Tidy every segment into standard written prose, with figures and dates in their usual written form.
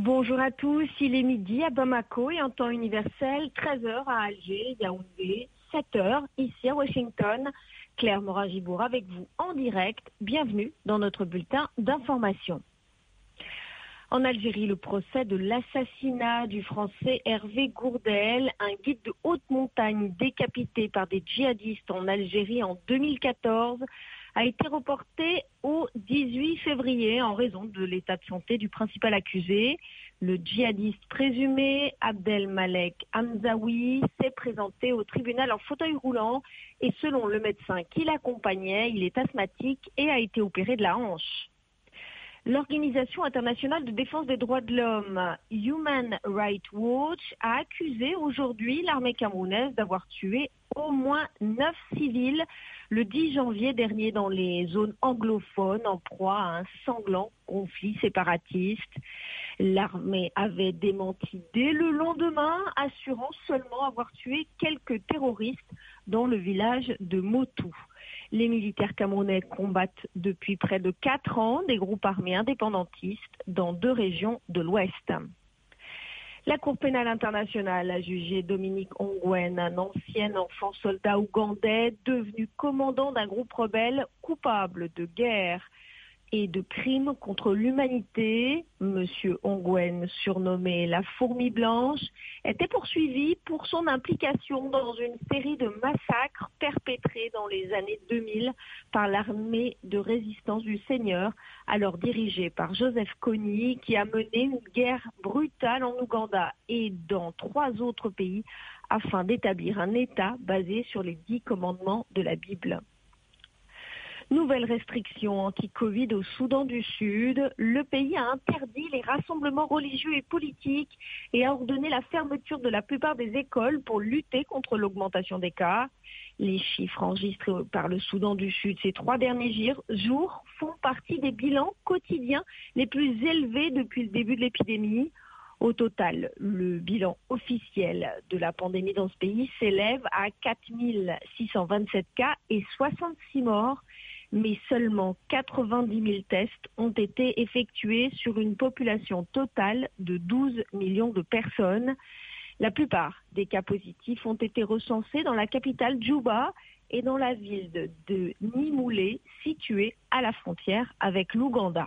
Bonjour à tous, il est midi à Bamako et en temps universel, 13h à Alger, Yaoundé, 7h ici à Washington. Claire Morin-Gibour avec vous en direct. Bienvenue dans notre bulletin d'information. En Algérie, le procès de l'assassinat du Français Hervé Gourdel, un guide de haute montagne décapité par des djihadistes en Algérie en 2014, a été reporté au 18 février en raison de l'état de santé du principal accusé. Le djihadiste présumé, Abdelmalek Hamzaoui, s'est présenté au tribunal en fauteuil roulant et selon le médecin qui l'accompagnait, il est asthmatique et a été opéré de la hanche. L'Organisation internationale de défense des droits de l'homme, Human Rights Watch, a accusé aujourd'hui l'armée camerounaise d'avoir tué au moins 9 civils le 10 janvier dernier dans les zones anglophones en proie à un sanglant conflit séparatiste. L'armée avait démenti dès le lendemain, assurant seulement avoir tué quelques terroristes dans le village de Motou. Les militaires camerounais combattent depuis près de 4 ans des groupes armés indépendantistes dans 2 régions de l'Ouest. La Cour pénale internationale a jugé Dominique Ongwen, un ancien enfant soldat ougandais devenu commandant d'un groupe rebelle coupable de guerre et de crimes contre l'humanité. Monsieur Ongwen, surnommé la fourmi blanche, était poursuivi pour son implication dans une série de massacres perpétrés dans les années 2000 par l'armée de résistance du Seigneur, alors dirigée par Joseph Kony, qui a mené une guerre brutale en Ouganda et dans 3 autres pays afin d'établir un État basé sur les 10 commandements de la Bible. Nouvelles restrictions anti-Covid au Soudan du Sud. Le pays a interdit les rassemblements religieux et politiques et a ordonné la fermeture de la plupart des écoles pour lutter contre l'augmentation des cas. Les chiffres enregistrés par le Soudan du Sud ces 3 derniers jours font partie des bilans quotidiens les plus élevés depuis le début de l'épidémie. Au total, le bilan officiel de la pandémie dans ce pays s'élève à 4627 cas et 66 morts. Mais seulement 90 000 tests ont été effectués sur une population totale de 12 millions de personnes. La plupart des cas positifs ont été recensés dans la capitale Djouba et dans la ville de Nimoulé, située à la frontière avec l'Ouganda.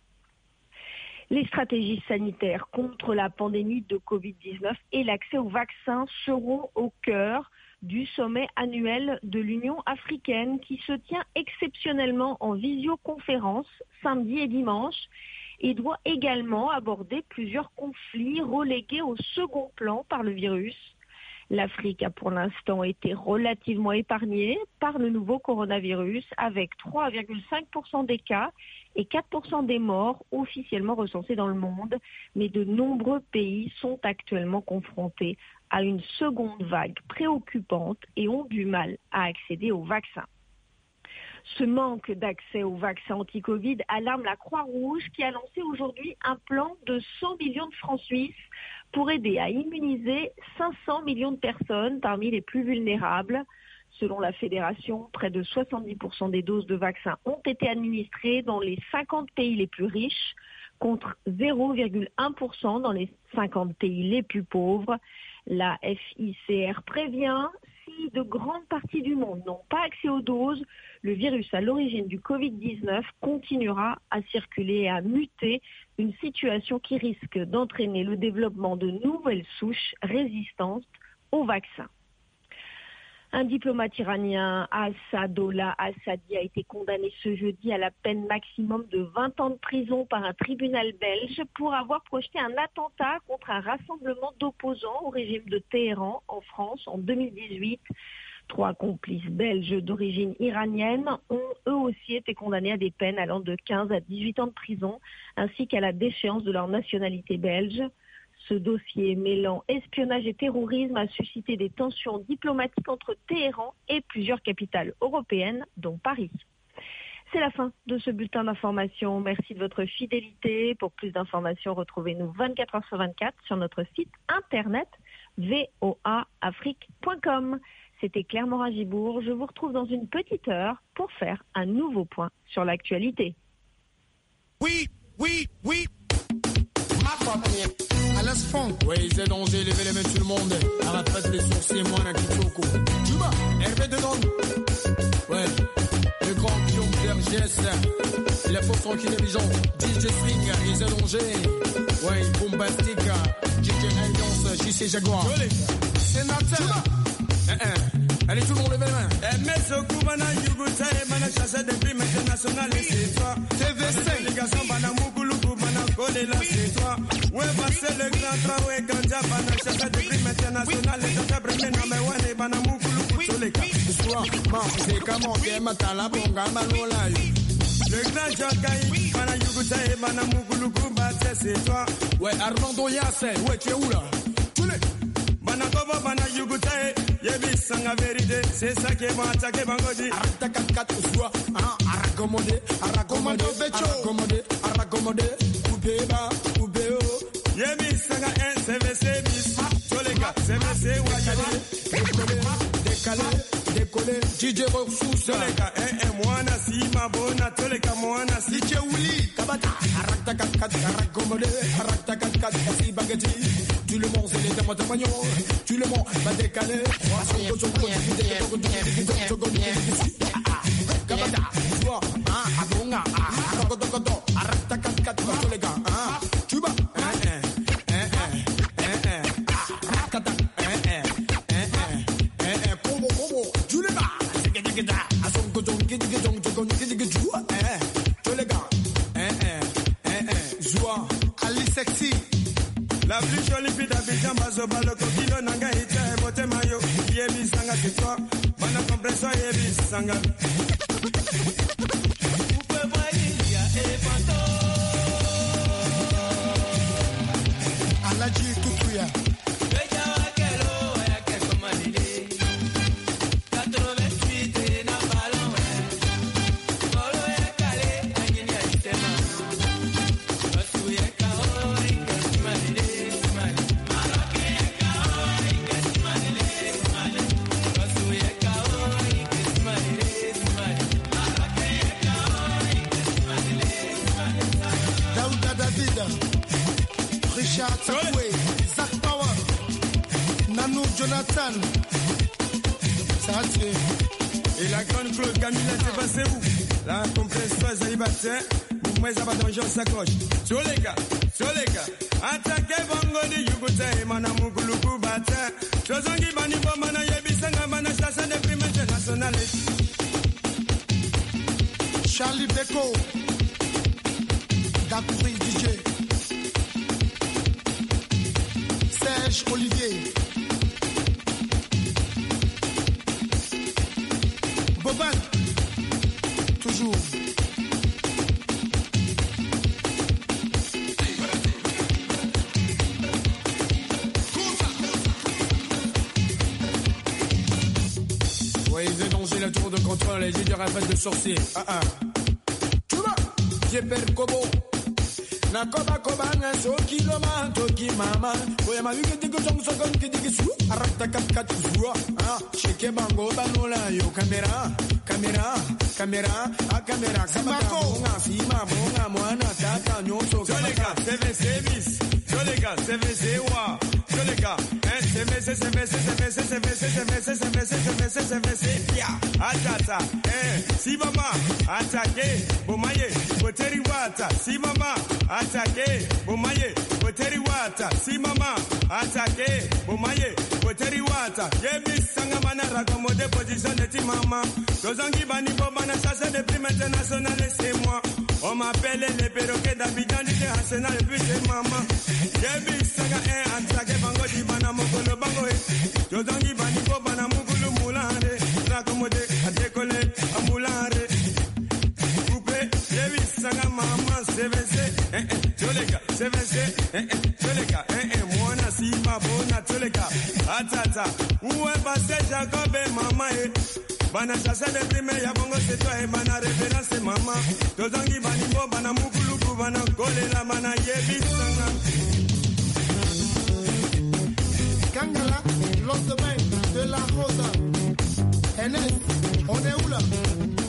Les stratégies sanitaires contre la pandémie de Covid-19 et l'accès aux vaccins seront au cœur du sommet annuel de l'Union africaine qui se tient exceptionnellement en visioconférence samedi et dimanche et doit également aborder plusieurs conflits relégués au second plan par le virus. L'Afrique a pour l'instant été relativement épargnée par le nouveau coronavirus avec 3,5% des cas et 4% des morts officiellement recensés dans le monde. Mais de nombreux pays sont actuellement confrontés à une seconde vague préoccupante et ont du mal à accéder aux vaccins. Ce manque d'accès aux vaccins anti-Covid alarme la Croix-Rouge qui a lancé aujourd'hui un plan de 100 millions de francs suisses pour aider à immuniser 500 millions de personnes parmi les plus vulnérables. Selon la fédération, près de 70% des doses de vaccins ont été administrées dans les 50 pays les plus riches, contre 0,1% dans les 50 pays les plus pauvres. La FICR prévient, si de grandes parties du monde n'ont pas accès aux doses, le virus à l'origine du Covid-19 continuera à circuler et à muter, une situation qui risque d'entraîner le développement de nouvelles souches résistantes aux vaccins. Un diplomate iranien, Assadollah Assadi, a été condamné ce jeudi à la peine maximum de 20 ans de prison par un tribunal belge pour avoir projeté un attentat contre un rassemblement d'opposants au régime de Téhéran en France en 2018. 3 complices belges d'origine iranienne ont eux aussi été condamnés à des peines allant de 15 à 18 ans de prison, ainsi qu'à la déchéance de leur nationalité belge. Ce dossier mêlant espionnage et terrorisme a suscité des tensions diplomatiques entre Téhéran et plusieurs capitales européennes, dont Paris. C'est la fin de ce bulletin d'information. Merci de votre fidélité. Pour plus d'informations, retrouvez-nous 24 heures sur 24 sur notre site internet voaafrique.com. C'était Claire Morin-Gibour. Je vous retrouve dans une petite heure pour faire un nouveau point sur l'actualité. Oui. Alas Funk. Ouais, c'est danger, levez les mains tout le monde. Arrête pas de les sourcils, moi, la Kitoko. Tu vas, Hervé dedans. Ouais, le grand Guillaume Vergès. La force tranquille des gens. DJ Swing, ils ont danger. Ouais, bombastique. DJ Alliance, JC Jaguar. Sénateur. Allez, tout le monde, levez les mains. Mesoku bana yuguta bana chasse de prime internationale c'est toi. TV5 les garçons bana muguluku bana collé là c'est toi. Ouais c'est le grand travail ganja bana chasse de prime internationale c'est ta première number one bana muguluku toleka. Soir, c'est comment que matala bonga malola. Le grand Jokai bana yuguta bana muguluku bate c'est toi. Ouais, Armando Yassé, ouais, tu es où là? Banakobo bana yuguta yebi sanga vérité c'est ça qui est bon attaquer bangodi arrête 4 soit arakomode coupé yebi sanga un CVC bis tolega CVC wa décoller DJ Roxous tolega mwana si mabona tolega mwana si cheuli kabata arrête 4 arakomode si bagati tu le montes les témoignages tu le montes va décaler kabata toi abonga arakoto arrête 4 les gars tu vas la plus jolie fille d'Abidjan, Bazoba, le coquillon, Nanga, Hita, et Bote Mayo, Yebi Sanga, c'est toi, Bana Compressor, Yebi Sanga. Aladji Tukuya. Richard Takwe, Zach Power, Nanou Jonathan, ça a tué. Et la grande Claude Camilla, c'est passé où? La compresseuse célibataire, moi ça va dans Jean Sacoche. Sur les gars, attaquez Bango de Yugote, Manamukuluku Bata, Chozangi Banibo Mana Yebisanga Mana Chassa de Prime Internationale. Charlie Beko, Dakouri DJ. Serge Olivier, Boban, toujours. Ouais, ils ont danger la tour de contrôle et j'ai du rafale de sorcier. Tu vois, j'ai perdu Kobo. Nakoba kobanga so kiloma toki mama oya mabike digo song song kidigi su arata kat zuwa cheke bango banola yo camera Samako sima bonga mwana tata nyoso Jolega CVC wa Jolega CVC ya atata si mama atake bomaye boteri wata si mama atake bomaye boteri wata si mama atake bomaye boteri wata yebi sanga mana rakomode position de ti mama Tozangi bani bomana chasse de prime internationale c'est moi on m'appelle les perroquets d'Abidjan du Arsenal et puis c'est maman yebi sanga atake bango di bana mokolo bango Tozangi bani bomana mukulu mulande rakomode adekole amulare coupe yebi sanga mama CVC Toleka CVC Toleka mwana si mabona Toleka atata uwe passe Jacob mama Bana chasse de prime ya bongo c'est toi et bana référence c'est maman Tozangi bani bo bana mukuluku bana kole la bana yebi sanga Kangala, l'os de main de la Rosa. Enes, on est où là?